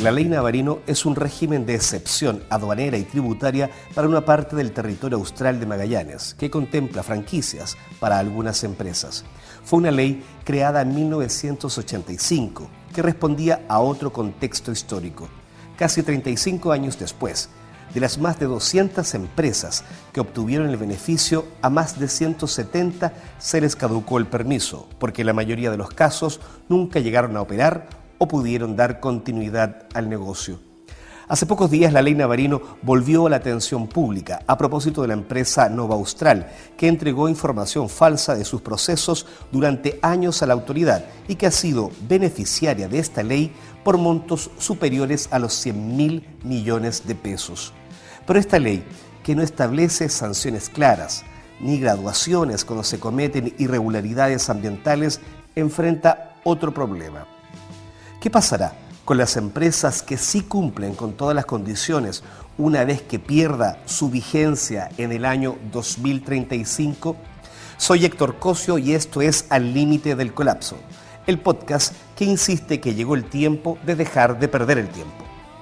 La ley Navarino es un régimen de excepción aduanera y tributaria para una parte del territorio austral de Magallanes, que contempla franquicias para algunas empresas. Fue una ley creada en 1985 que respondía a otro contexto histórico. Casi 35 años después, de las más de 200 empresas que obtuvieron el beneficio, a más de 170 se les caducó el permiso, porque en la mayoría de los casos nunca llegaron a operar o pudieron dar continuidad al negocio. Hace pocos días la ley Navarino volvió a la atención pública a propósito de la empresa Nova Austral, que entregó información falsa de sus procesos durante años a la autoridad y que ha sido beneficiaria de esta ley por montos superiores a los 100.000 millones de pesos. Pero esta ley, que no establece sanciones claras ni graduaciones cuando se cometen irregularidades ambientales, enfrenta otro problema. ¿Qué pasará con las empresas que sí cumplen con todas las condiciones una vez que pierda su vigencia en el año 2035? Soy Héctor Cosio y esto es Al Límite del Colapso, el podcast que insiste que llegó el tiempo de dejar de perder el tiempo.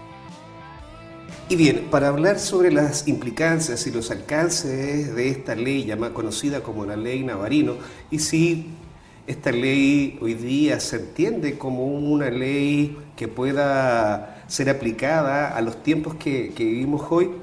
Y bien, para hablar sobre las implicancias y los alcances de esta ley conocida como la ley Navarino, y si esta ley hoy día se entiende como una ley que pueda ser aplicada a los tiempos que vivimos hoy,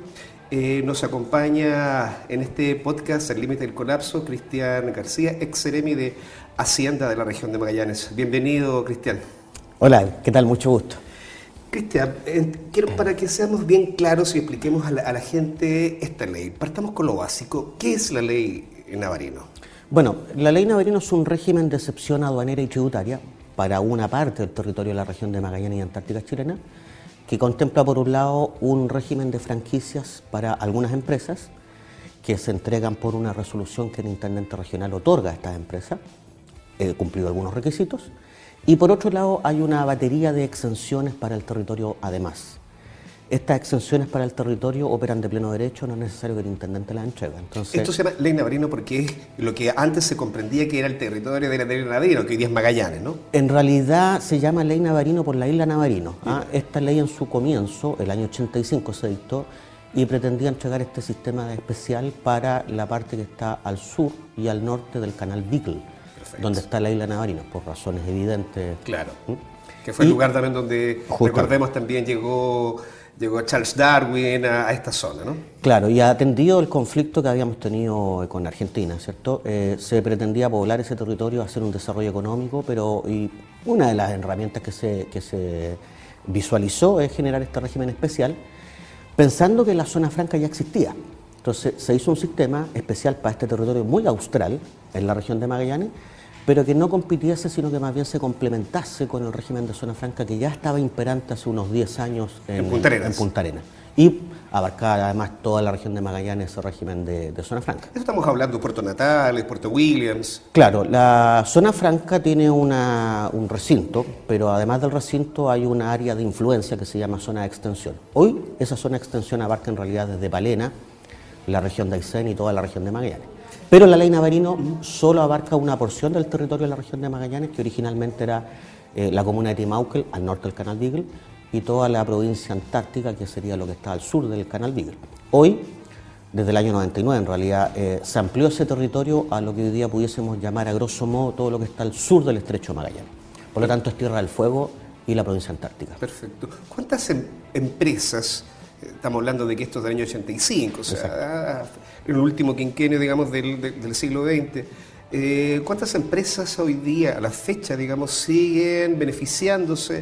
nos acompaña en este podcast Al Límite del Colapso Cristian García, ex seremi de Hacienda de la región de Magallanes. Bienvenido, Cristian. Hola, ¿qué tal? Mucho gusto. Cristian, quiero para que seamos bien claros y expliquemos a la gente esta ley. Partamos con lo básico. ¿Qué es la ley Navarino? Bueno, la ley Navarino es un régimen de excepción aduanera y tributaria para una parte del territorio de la región de Magallanes y Antártica chilena, que contempla por un lado un régimen de franquicias para algunas empresas que se entregan por una resolución que el intendente regional otorga a estas empresas, cumplido algunos requisitos, y por otro lado hay una batería de exenciones para el territorio además. Estas exenciones para el territorio operan de pleno derecho, no es necesario que el intendente las entregue. Entonces, esto se llama ley Navarino porque es lo que antes se comprendía que era el territorio de la ley Navarino, que hoy día es Magallanes, ¿no? En realidad se llama ley Navarino por la isla Navarino. Esta ley en su comienzo, el año 85, se dictó y pretendía entregar este sistema especial para la parte que está al sur y al norte del canal Beagle, donde está la isla Navarino, por razones evidentes. Claro, que fue el lugar también donde, recordemos, también llegó Charles Darwin a esta zona, ¿no? Claro, y atendido el conflicto que habíamos tenido con Argentina, ¿cierto? Se pretendía poblar ese territorio, hacer un desarrollo económico, y una de las herramientas que se visualizó es generar este régimen especial, pensando que la zona franca ya existía. Entonces se hizo un sistema especial para este territorio muy austral, en la región de Magallanes, pero que no compitiese, sino que más bien se complementase con el régimen de zona franca que ya estaba imperante hace unos 10 años en Punta Arenas. Y abarcaba además toda la región de Magallanes ese régimen de zona franca. Eso estamos hablando de Puerto Natales, Puerto Williams. Claro, la zona franca tiene un recinto, pero además del recinto hay una área de influencia que se llama zona de extensión. Hoy esa zona de extensión abarca en realidad desde Palena, la región de Aysén y toda la región de Magallanes. Pero la ley Navarino solo abarca una porción del territorio de la región de Magallanes, que originalmente era la comuna de Timauquel, al norte del canal Beagle, y toda la provincia antártica, que sería lo que está al sur del canal Beagle. Hoy, desde el año 99 en realidad, se amplió ese territorio a lo que hoy día pudiésemos llamar a grosso modo todo lo que está al sur del estrecho de Magallanes. Por lo tanto, es Tierra del Fuego y la provincia antártica. Perfecto. ¿Cuántas empresas, estamos hablando de que esto es del año 85, o sea, en el último quinquenio, digamos, del siglo XX, ¿cuántas empresas hoy día, a la fecha, digamos, siguen beneficiándose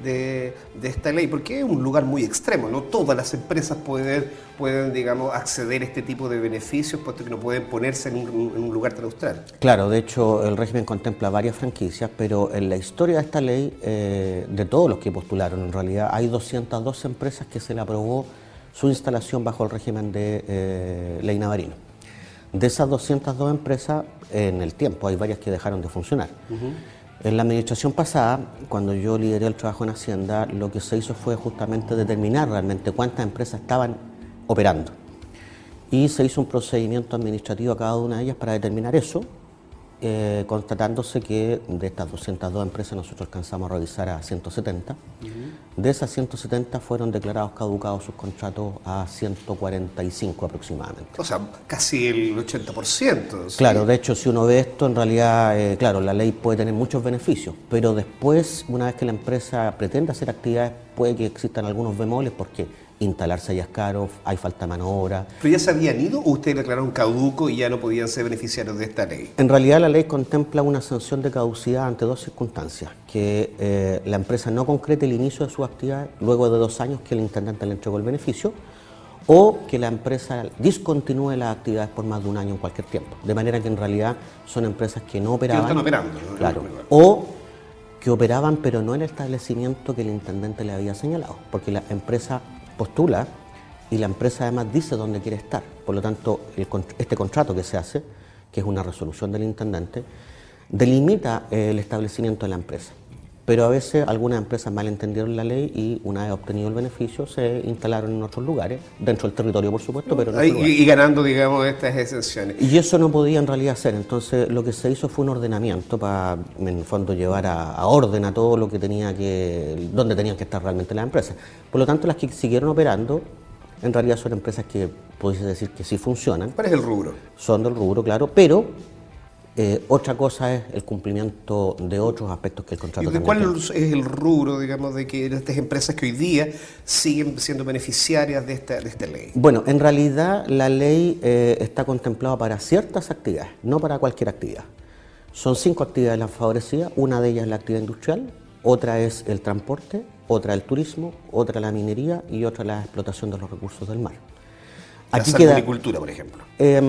de esta ley? Porque es un lugar muy extremo, no todas las empresas pueden, digamos, acceder a este tipo de beneficios, puesto que no pueden ponerse en un lugar tan austral. Claro, de hecho el régimen contempla varias franquicias, pero en la historia de esta ley, de todos los que postularon en realidad, hay 202 empresas que se le aprobó su instalación bajo el régimen de ley Navarino. De esas 202 empresas, en el tiempo hay varias que dejaron de funcionar. En la administración pasada, cuando yo lideré el trabajo en Hacienda, lo que se hizo fue justamente determinar realmente cuántas empresas estaban operando. Y se hizo un procedimiento administrativo a cada una de ellas para determinar eso, constatándose que de estas 202 empresas nosotros alcanzamos a revisar a 170. De esas 170 fueron declarados caducados sus contratos a 145 aproximadamente. O sea, casi el 80%. ¿Sí? Claro, de hecho, si uno ve esto, en realidad, claro, la ley puede tener muchos beneficios, pero después, una vez que la empresa pretende hacer actividades, puede que existan algunos bemoles, porque instalarse allá es caro, hay falta de mano de obra. ¿Pero ya se habían ido o ustedes declararon caduco y ya no podían ser beneficiarios de esta ley? En realidad la ley contempla una sanción de caducidad ante dos circunstancias: que la empresa no concrete el inicio de su actividad luego de 2 años que el intendente le entregó el beneficio, o que la empresa discontinúe las actividades por más de 1 año en cualquier tiempo. De manera que en realidad son empresas que no operaban. Que no están operando, ¿no? Claro. O que operaban pero no en el establecimiento que el intendente le había señalado, porque la empresa postula y la empresa además dice dónde quiere estar. Por lo tanto, este contrato que se hace, que es una resolución del intendente, delimita el establecimiento de la empresa. Pero a veces algunas empresas malentendieron la ley y una vez obtenido el beneficio se instalaron en otros lugares, dentro del territorio por supuesto, pero en otros lugares. Y ganando, digamos, estas exenciones. Y eso no podía en realidad ser. Entonces lo que se hizo fue un ordenamiento para, en el fondo, llevar a orden a todo lo que donde tenían que estar realmente las empresas. Por lo tanto, las que siguieron operando, en realidad son empresas que pudiese decir que sí funcionan. ¿Cuál es el rubro? Son del rubro, claro, pero otra cosa es el cumplimiento de otros aspectos que el contrato también tiene. ¿Cuál es el rubro, digamos, de que estas empresas que hoy día siguen siendo beneficiarias de esta ley? Bueno, en realidad la ley está contemplada para ciertas actividades, no para cualquier actividad. Son 5 actividades las favorecidas, una de ellas es la actividad industrial, otra es el transporte, otra el turismo, otra la minería y otra la explotación de los recursos del mar. La salmonicultura, por ejemplo.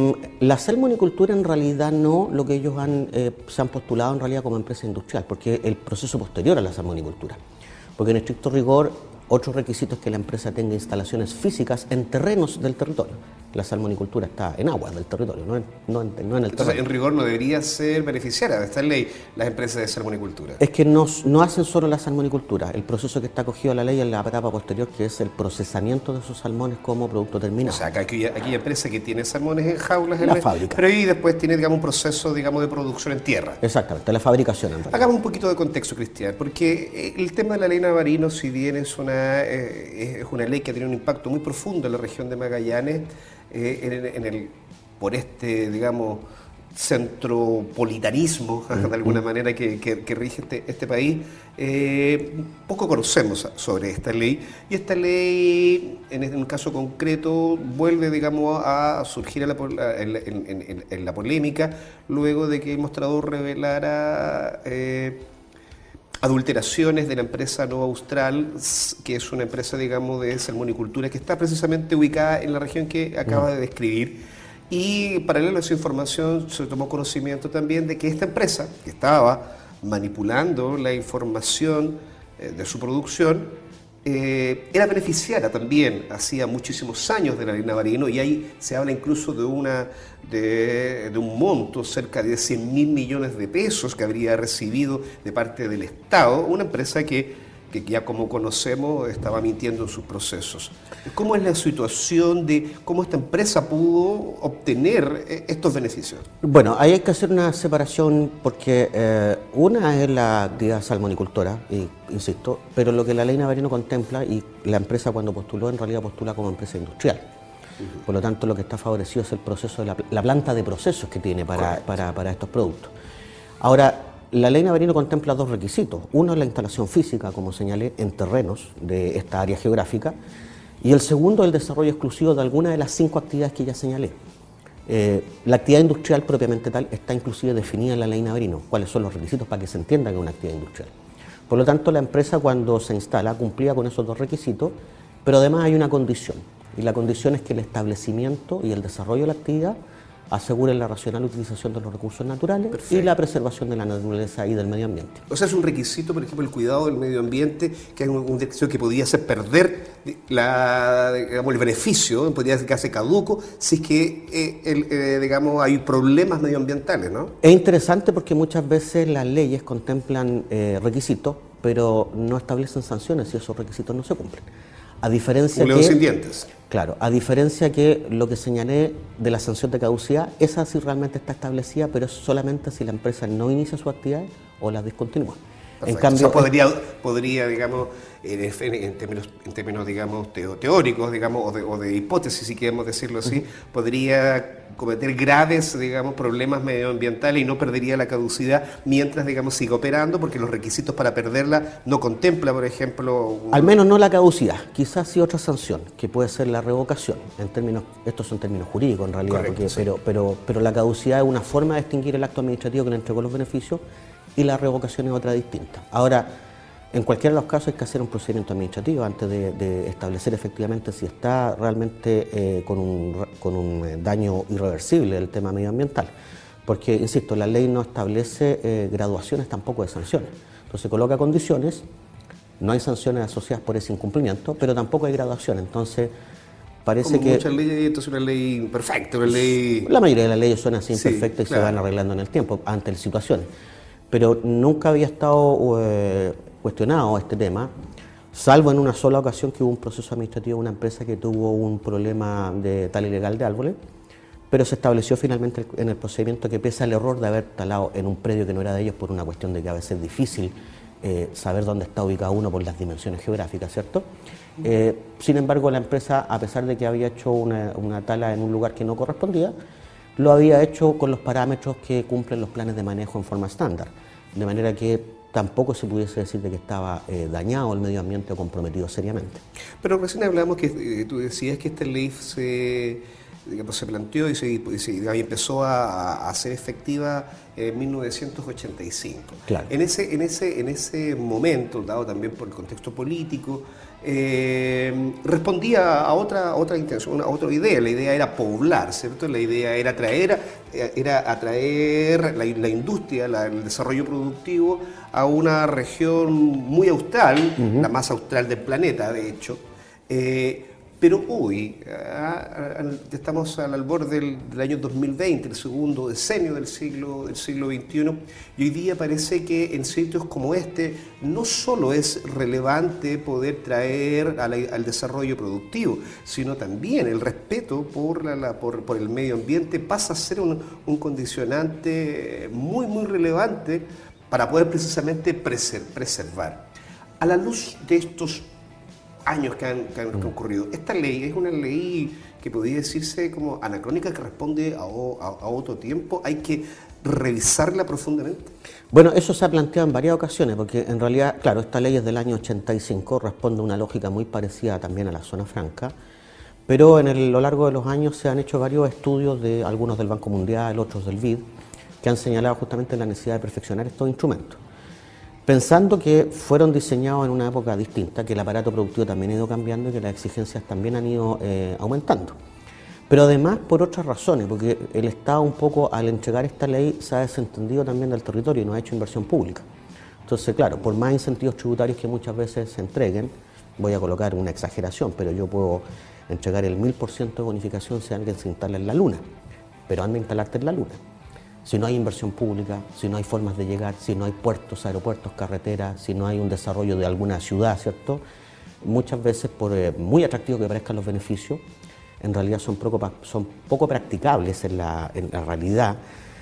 La salmonicultura en realidad no, lo que ellos se han postulado en realidad como empresa industrial, porque el proceso posterior a la salmonicultura. Porque en estricto rigor, otro requisito es que la empresa tenga instalaciones físicas en terrenos del territorio. La salmonicultura está en aguas del territorio, no en el terreno. Entonces, en rigor no debería ser beneficiaria de esta ley las empresas de salmonicultura. Es que no hacen solo la salmonicultura. El proceso que está acogido a la ley es la etapa posterior, que es el procesamiento de esos salmones como producto terminado. O sea, aquí hay empresas que tienen salmones en jaulas, la fábrica. Pero ahí después tiene, digamos, un proceso, digamos, de producción en tierra. Exactamente, la fabricación en realidad. Hagamos un poquito de contexto, Cristian, porque el tema de la ley Navarino, si bien es una ley que ha tenido un impacto muy profundo en la región de Magallanes, por este, digamos, centropolitanismo, de alguna manera, que rige este país, poco conocemos sobre esta ley. Y esta ley, en un caso concreto, vuelve, digamos, a surgir en la polémica, luego de que el mostrador revelara adulteraciones de la empresa Nova Austral, que es una empresa, digamos, de salmonicultura que está precisamente ubicada en la región que acaba de describir. Y paralelo a esa información se tomó conocimiento también de que esta empresa, que estaba manipulando la información de su producción, era beneficiaria también hacía muchísimos años de la ley Navarino, y ahí se habla incluso de un monto cerca de 100.000 millones de pesos que habría recibido de parte del Estado, una empresa que ya, como conocemos, estaba mintiendo en sus procesos. ¿Cómo es la situación de cómo esta empresa pudo obtener estos beneficios? Bueno, ahí hay que hacer una separación porque una es la actividad salmonicultora, insisto, pero lo que la ley Navarino contempla, y la empresa cuando postuló, en realidad postula como empresa industrial. Por lo tanto, lo que está favorecido es el proceso de la planta de procesos que tiene para estos productos. Ahora, la ley Navarino contempla 2 requisitos. Uno es la instalación física, como señalé, en terrenos de esta área geográfica, y el segundo es el desarrollo exclusivo de alguna de las 5 actividades que ya señalé. La actividad industrial propiamente tal está inclusive definida en la ley Navarino, cuáles son los requisitos para que se entienda que es una actividad industrial. Por lo tanto, la empresa, cuando se instala, cumplía con esos 2 requisitos, pero además hay una condición, y la condición es que el establecimiento y el desarrollo de la actividad aseguren la racional utilización de los recursos naturales. Perfecto. Y la preservación de la naturaleza y del medio ambiente. O sea, es un requisito, por ejemplo, el cuidado del medio ambiente, que es un requisito que podría hacer perder el beneficio, podría quedarse caduco, si es que digamos, hay problemas medioambientales, ¿no? Es interesante porque muchas veces las leyes contemplan requisitos, pero no establecen sanciones si esos requisitos no se cumplen. A diferencia un león sin dientes. Claro, a diferencia que lo que señalé de la sanción de caducidad, esa sí realmente está establecida, pero es solamente si la empresa no inicia su actividad o la discontinúa. Perfecto. En cambio, o sea, podría digamos, en términos digamos, teóricos, digamos, o de hipótesis, si queremos decirlo así, podría cometer graves, digamos, problemas medioambientales y no perdería la caducidad mientras, digamos, siga operando, porque los requisitos para perderla no contempla, por ejemplo... Al menos no la caducidad, quizás sí otra sanción, que puede ser la revocación. Estos son términos jurídicos en realidad, Correcto, porque, sí. pero la caducidad es una forma de extinguir el acto administrativo que le entregó los beneficios y la revocación es otra distinta. Ahora, en cualquiera de los casos hay que hacer un procedimiento administrativo antes de establecer efectivamente si está realmente con un daño irreversible el tema medioambiental. Porque, insisto, la ley no establece graduaciones tampoco de sanciones. Entonces coloca condiciones, no hay sanciones asociadas por ese incumplimiento, pero tampoco hay graduación. Entonces parece Como que... muchas leyes, esto es una ley perfecta, una ley... La mayoría de las leyes son así Sí, imperfectas y claro. se van arreglando en el tiempo ante las situaciones. Pero nunca había estado cuestionado este tema, salvo en una sola ocasión que hubo un proceso administrativo de una empresa que tuvo un problema de tala ilegal de árboles, pero se estableció finalmente en el procedimiento que pese al error de haber talado en un predio que no era de ellos por una cuestión de que a veces es difícil saber dónde está ubicado uno por las dimensiones geográficas, ¿cierto? Sin embargo, la empresa, a pesar de que había hecho una tala en un lugar que no correspondía, lo había hecho con los parámetros que cumplen los planes de manejo en forma estándar, de manera que tampoco se pudiese decir de que estaba dañado el medio ambiente o comprometido seriamente. Pero recién hablamos que tú decías que esta ley se planteó y y empezó a ser efectiva en 1985. Claro. En ese momento, dado también por el contexto político, respondía a otra intención, a otra idea. La idea era poblar, ¿cierto? La idea era atraer la industria, el desarrollo productivo a una región muy austral, la más austral del planeta, de hecho. Pero hoy, estamos al borde del año 2020, el segundo decenio del siglo XXI, y hoy día parece que en sitios como este no solo es relevante poder traer al desarrollo productivo, sino también el respeto por el medio ambiente pasa a ser un condicionante muy, muy relevante para poder precisamente preservar. A la luz de estos años que han ocurrido. Esta ley es una ley que podría decirse como anacrónica, que responde a otro tiempo. Hay que revisarla profundamente. Bueno, eso se ha planteado en varias ocasiones, porque en realidad, claro, esta ley es del año 85, responde a una lógica muy parecida también a la zona franca, pero lo largo de los años se han hecho varios estudios, de algunos del Banco Mundial, otros del BID, que han señalado justamente la necesidad de perfeccionar estos instrumentos. Pensando que fueron diseñados en una época distinta, que el aparato productivo también ha ido cambiando y que las exigencias también han ido aumentando. Pero además por otras razones, porque el Estado un poco al entregar esta ley se ha desentendido también del territorio y no ha hecho inversión pública. Entonces, claro, por más incentivos tributarios que muchas veces se entreguen, voy a colocar una exageración, pero yo puedo entregar el 1000% de bonificación si alguien se instala en la Luna, pero anda a instalarte en la Luna. Si no hay inversión pública, si no hay formas de llegar, si no hay puertos, aeropuertos, carreteras, si no hay un desarrollo de alguna ciudad, ¿cierto? Muchas veces, por muy atractivos que parezcan los beneficios, en realidad son poco practicables en la realidad,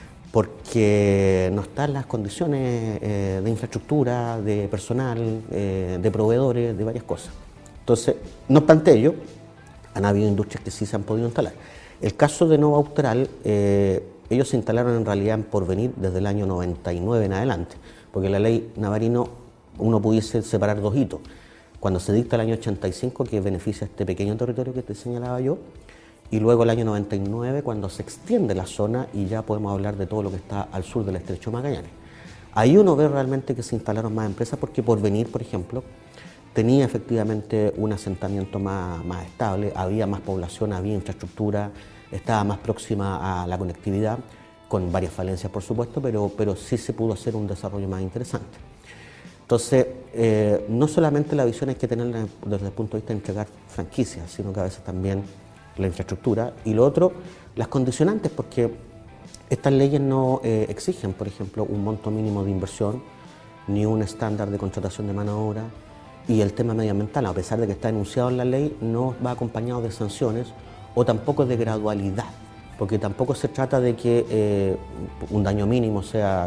porque no están las condiciones de infraestructura, de personal, de proveedores, de varias cosas. Entonces, no obstante ello, han habido industrias que sí se han podido instalar. El caso de Nova Austral, ellos se instalaron en realidad en Porvenir desde el año 99 en adelante, porque la ley Navarino uno pudiese separar dos hitos. Cuando se dicta el año 85, que beneficia a este pequeño territorio que te señalaba yo, y luego el año 99, cuando se extiende la zona y ya podemos hablar de todo lo que está al sur del Estrecho de Magallanes. Ahí uno ve realmente que se instalaron más empresas, porque Porvenir, por ejemplo, tenía efectivamente un asentamiento más estable, había más población, había infraestructura, estaba más próxima a la conectividad, con varias falencias por supuesto, pero sí se pudo hacer un desarrollo más interesante. Entonces, no solamente la visión hay que tenerla desde el punto de vista de entregar franquicias, sino que a veces también la infraestructura. Y lo otro, las condicionantes, porque estas leyes no exigen, por ejemplo, un monto mínimo de inversión, ni un estándar de contratación de mano de obra, Y el tema medioambiental, a pesar de que está enunciado en la ley, no va acompañado de sanciones o tampoco de gradualidad, porque tampoco se trata de que un daño mínimo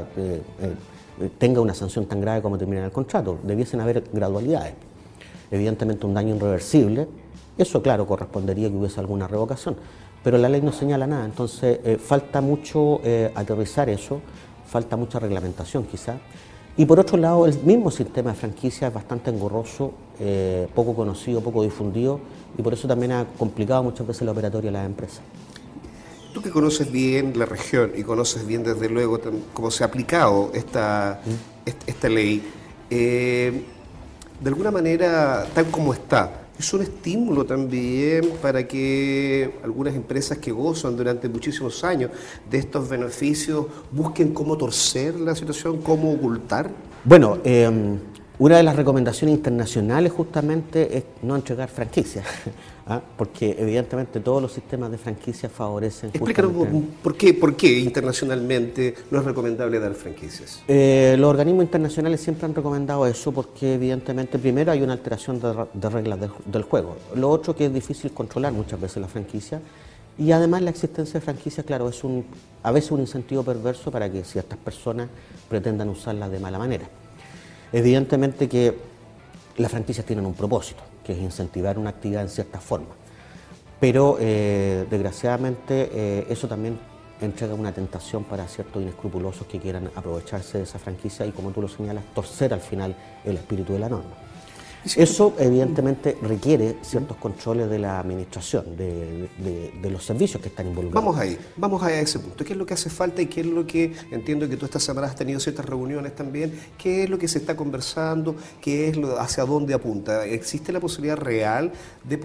tenga una sanción tan grave como termina en el contrato. Debiesen haber gradualidades. Evidentemente un daño irreversible, eso claro, correspondería que hubiese alguna revocación, pero la ley no señala nada, entonces falta mucho aterrizar eso, falta mucha reglamentación quizá. Y por otro lado, el mismo sistema de franquicia es bastante engorroso, poco conocido, poco difundido, y por eso también ha complicado muchas veces la operatoria de las empresas. Tú que conoces bien la región y conoces bien desde luego cómo se ha aplicado esta ley, de alguna manera, tal como está, es un estímulo también para que algunas empresas que gozan durante muchísimos años de estos beneficios busquen cómo torcer la situación, cómo ocultar. Bueno, una de las recomendaciones internacionales justamente es no entregar franquicias, ¿ah? Porque evidentemente todos los sistemas de franquicias favorecen... Explícanos por qué internacionalmente no es recomendable dar franquicias. Los organismos internacionales siempre han recomendado eso porque evidentemente primero hay una alteración de reglas del juego. Lo otro que es difícil controlar muchas veces la franquicia y además la existencia de franquicias, claro, es a veces un incentivo perverso para que ciertas personas pretendan usarlas de mala manera. Evidentemente que las franquicias tienen un propósito, que es incentivar una actividad en cierta forma, pero desgraciadamente eso también entrega una tentación para ciertos inescrupulosos que quieran aprovecharse de esa franquicia y, como tú lo señalas, torcer al final el espíritu de la norma. Eso evidentemente requiere ciertos controles de la administración, de los servicios que están involucrados. Vamos ahí a ese punto. ¿Qué es lo que hace falta y qué es lo que, entiendo que tú esta semana has tenido ciertas reuniones también, qué es lo que se está conversando, qué es hacia dónde apunta? ¿Existe la posibilidad real de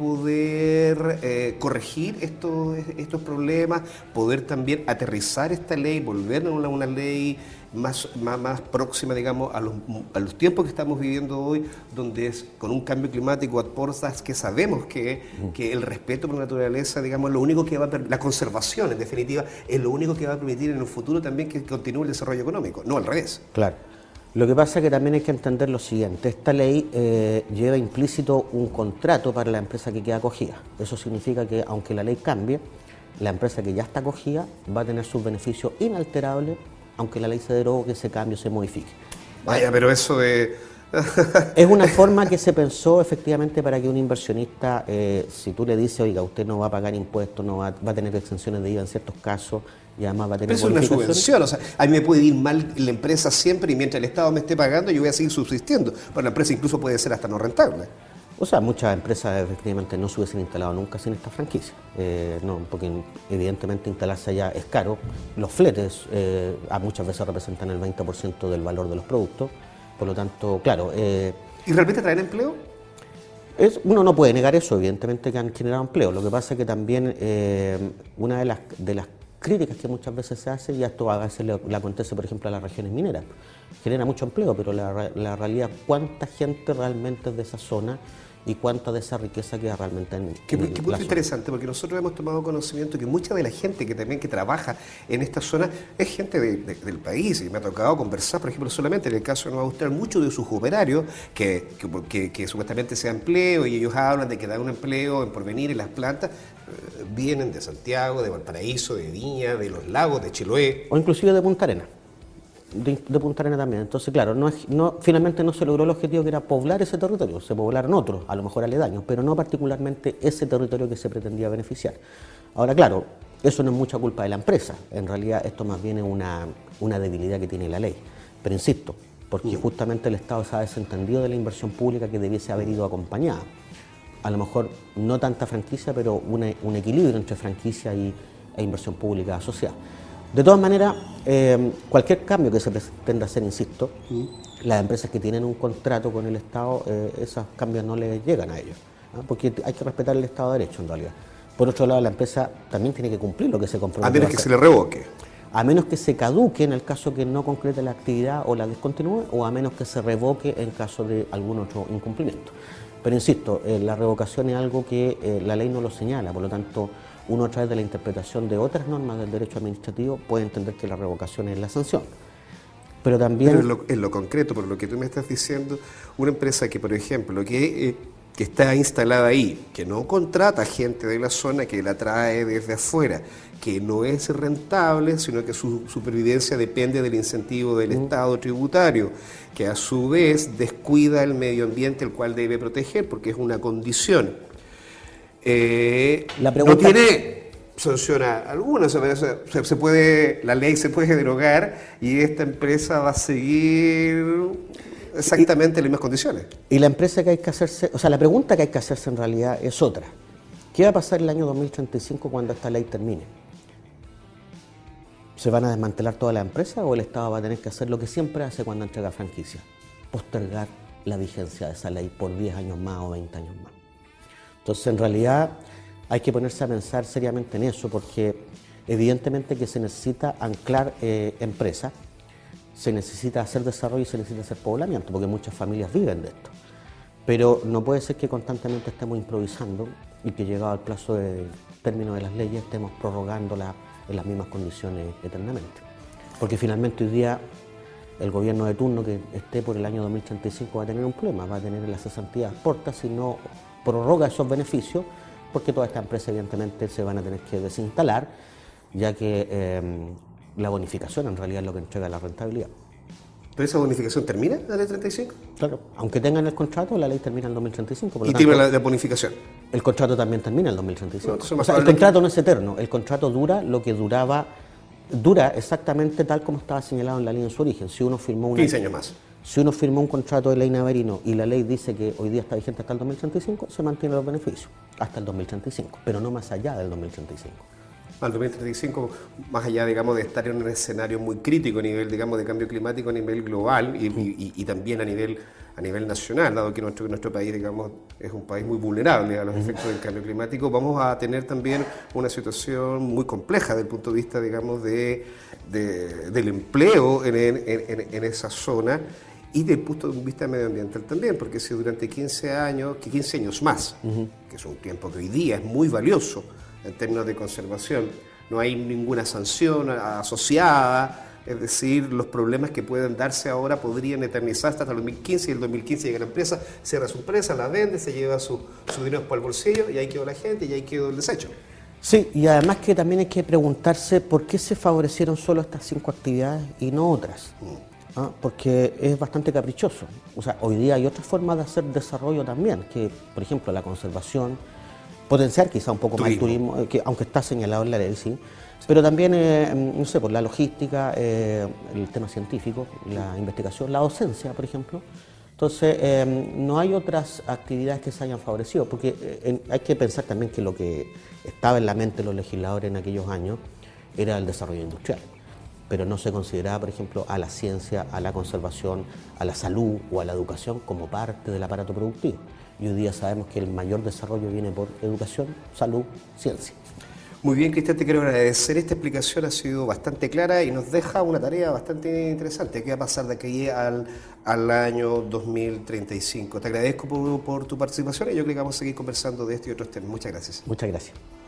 poder corregir estos problemas, poder también aterrizar esta ley, volver a una ley más próxima, digamos, a los tiempos que estamos viviendo hoy, donde es con un cambio climático a portas que sabemos que el respeto por la naturaleza, digamos, lo único que va a la conservación, en definitiva, es lo único que va a permitir en el futuro también que continúe el desarrollo económico, no al revés. Claro. Lo que pasa es que también hay que entender lo siguiente, esta ley lleva implícito un contrato para la empresa que queda acogida. Eso significa que aunque la ley cambie, la empresa que ya está acogida va a tener sus beneficios inalterables aunque la ley se derogue, que ese cambio se modifique. Vaya, pero eso de... Es una forma que se pensó efectivamente para que un inversionista, si tú le dices, oiga, usted no va a pagar impuestos, no va a tener exenciones de IVA en ciertos casos, y además va a tener... Pero es una subvención, o sea, a mí me puede ir mal la empresa siempre y mientras el Estado me esté pagando yo voy a seguir subsistiendo, pero la empresa incluso puede ser hasta no rentable. O sea, muchas empresas efectivamente no se hubiesen instalado nunca sin esta franquicia, no, porque evidentemente instalarse allá es caro, los fletes muchas veces representan el 20% del valor de los productos, por lo tanto, claro... ¿Y realmente traen empleo? Uno no puede negar eso, evidentemente que han generado empleo, lo que pasa es que también una de las críticas que muchas veces se hace, y esto a veces le acontece por ejemplo a las regiones mineras, genera mucho empleo, pero la realidad, ¿cuánta gente realmente es de esa zona? Y cuánta de esa riqueza queda realmente en Qué la punto zona. interesante, porque nosotros hemos tomado conocimiento que mucha de la gente que también que trabaja en esta zona es gente del país, y me ha tocado conversar, por ejemplo, solamente en el caso de Nueva Austral, muchos de sus operarios que supuestamente sea empleo, y ellos hablan de que dan un empleo en Porvenir en las plantas, vienen de Santiago, de Valparaíso, de Viña, de Los Lagos, de Chiloé. O inclusive de Punta Arenas. De Punta Arenas también. Entonces, claro, finalmente no se logró el objetivo que era poblar ese territorio, se poblaron otros, a lo mejor aledaños, pero no particularmente ese territorio que se pretendía beneficiar. Ahora, claro, eso no es mucha culpa de la empresa, en realidad esto más bien es una debilidad que tiene la ley, pero insisto, porque justamente el Estado se ha desentendido de la inversión pública que debiese haber ido acompañada. A lo mejor no tanta franquicia, pero un equilibrio entre franquicia e inversión pública asociada. De todas maneras, cualquier cambio que se pretenda hacer, insisto, las empresas que tienen un contrato con el Estado, esos cambios no les llegan a ellos, ¿no? Porque hay que respetar el Estado de Derecho en realidad. Por otro lado, la empresa también tiene que cumplir lo que se comprometió. A menos que se le revoque. A menos que se caduque en el caso que no concrete la actividad o la descontinúe, o a menos que se revoque en caso de algún otro incumplimiento. Pero insisto, la revocación es algo que la ley no lo señala, por lo tanto, uno a través de la interpretación de otras normas del derecho administrativo puede entender que la revocación es la sanción. Pero también... Pero en lo concreto, por lo que tú me estás diciendo, una empresa que, por ejemplo, que está instalada ahí, que no contrata gente de la zona, que la trae desde afuera, que no es rentable, sino que su supervivencia depende del incentivo del Estado tributario, que a su vez descuida el medio ambiente, el cual debe proteger, porque es una condición. La pregunta... No tiene sanción alguna, la ley se puede derogar y esta empresa va a seguir exactamente en las mismas condiciones. Y la empresa que hay que hacerse, o sea, la pregunta que hay que hacerse en realidad es otra. ¿Qué va a pasar el año 2035 cuando esta ley termine? ¿Se van a desmantelar todas las empresas o el Estado va a tener que hacer lo que siempre hace cuando entrega franquicia? Postergar la vigencia de esa ley por 10 años más o 20 años más. Entonces, en realidad, hay que ponerse a pensar seriamente en eso, porque evidentemente que se necesita anclar empresas, se necesita hacer desarrollo y se necesita hacer poblamiento, porque muchas familias viven de esto. Pero no puede ser que constantemente estemos improvisando y que llegado al plazo de término de las leyes estemos prorrogándolas en las mismas condiciones eternamente. Porque finalmente hoy día el gobierno de turno que esté por el año 2035 va a tener un problema, va a tener las cesantías cortas si no prorroga esos beneficios, porque todas estas empresas evidentemente se van a tener que desinstalar, ya que la bonificación en realidad es lo que entrega la rentabilidad. ¿Pero esa bonificación termina la ley 35? Claro, aunque tengan el contrato, la ley termina en 2035. Por lo ¿Y tanto, tiene la bonificación? El contrato también termina en 2035. No, o sea, el contrato no es eterno, el contrato dura lo que dura exactamente tal como estaba señalado en la ley en su origen. Si uno firmó 15 años más. Si uno firmó un contrato de ley Navarino y la ley dice que hoy día está vigente hasta el 2035, se mantienen los beneficios hasta el 2035, pero no más allá del 2035. Al 2035, más allá, digamos, de estar en un escenario muy crítico a nivel, digamos, de cambio climático a nivel global y también a nivel nacional, dado que nuestro país, digamos, es un país muy vulnerable a los efectos del cambio climático, vamos a tener también una situación muy compleja desde el punto de vista, digamos, del empleo en esa zona y desde el punto de vista medioambiental también, porque si durante 15 años más, que es un tiempo que hoy día es muy valioso, en términos de conservación, no hay ninguna sanción asociada, es decir, los problemas que pueden darse ahora podrían eternizarse hasta el 2015 y el 2015 llega la empresa, cierra su empresa, la vende, se lleva su dinero para el bolsillo y ahí quedó la gente y ahí quedó el desecho. Sí, y además que también hay que preguntarse por qué se favorecieron solo estas 5 actividades y no otras. Porque es bastante caprichoso. O sea, hoy día hay otras formas de hacer desarrollo también, que por ejemplo la conservación, potenciar quizá un poco más el turismo, que, aunque está señalado en la ley, sí, pero también, no sé, por la logística, el tema científico, la investigación, la docencia, por ejemplo. Entonces, no hay otras actividades que se hayan favorecido, porque hay que pensar también que lo que estaba en la mente de los legisladores en aquellos años era el desarrollo industrial, pero no se consideraba, por ejemplo, a la ciencia, a la conservación, a la salud o a la educación como parte del aparato productivo. Y hoy día sabemos que el mayor desarrollo viene por educación, salud, ciencia. Muy bien, Cristian, te quiero agradecer. Esta explicación ha sido bastante clara y nos deja una tarea bastante interesante. ¿Qué va a pasar de aquí al año 2035? Te agradezco por tu participación y yo creo que vamos a seguir conversando de esto y otros temas. Muchas gracias. Muchas gracias.